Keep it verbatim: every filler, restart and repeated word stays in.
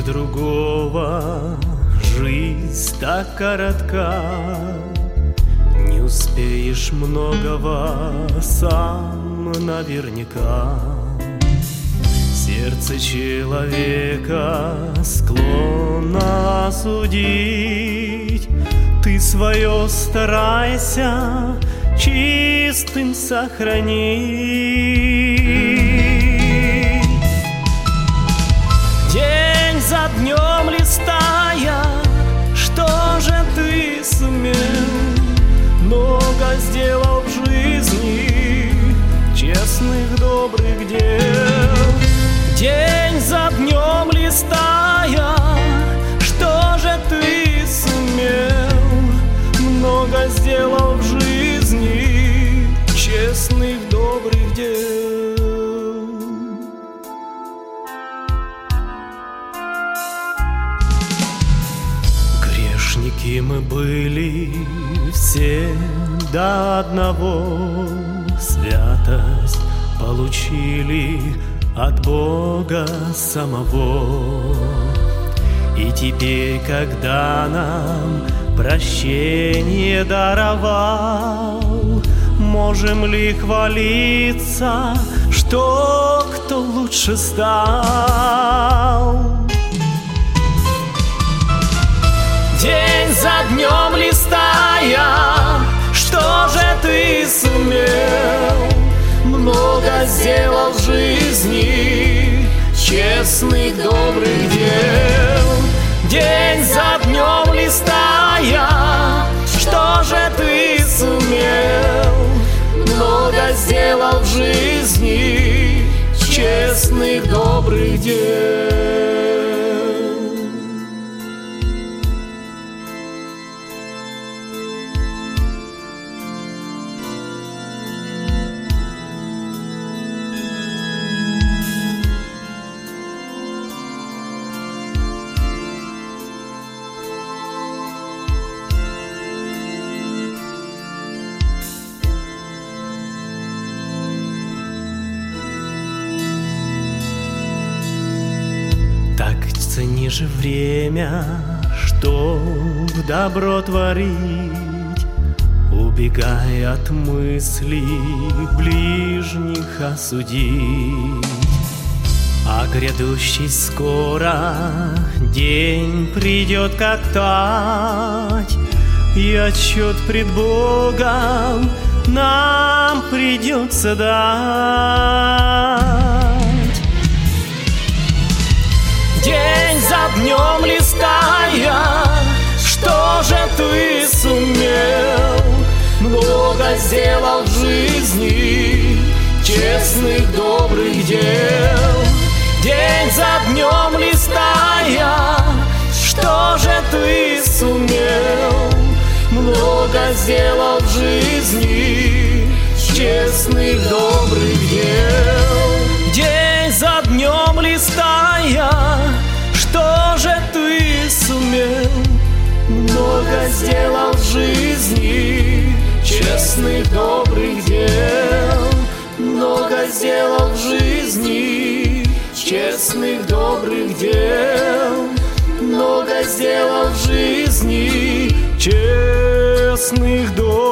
другого, жизнь так коротка, не успеешь многого сам наверняка. Сердце человека склонно осудить, ты свое старайся чистым сохранить. День за днем листая, что же ты сумел? Много сделал в жизни честных, добрых дел. День за днем листая, что же ты сумел? Много сделал в жизни честных, добрых дел. Грешники мы были все до одного, святость получили от Бога самого. И теперь, когда нам прощение даровал, можем ли хвалиться, что кто лучше стал? День за днем листая, что же ты сумел? Много сделал в жизни честных, добрых дел. День за днем листая, что же ты сумел? Много сделал в жизни честных, добрых дел. Так цени же время, чтоб добро творить, убегай от мыслей ближних осудить. А грядущий скоро день придет как тать, и отчет пред Богом нам придется дать. День за днем листая, что же ты сумел? Много сделал в жизни честных, добрых дел. День за днем листая, что же ты сумел? Много сделал в жизни честных, добрых дел. День за днем листая, что же ты сумел? Много сделал в жизни честных, добрых дел. Много сделал в жизни честных, добрых дел. Много сделал в жизни честных, добрых дел.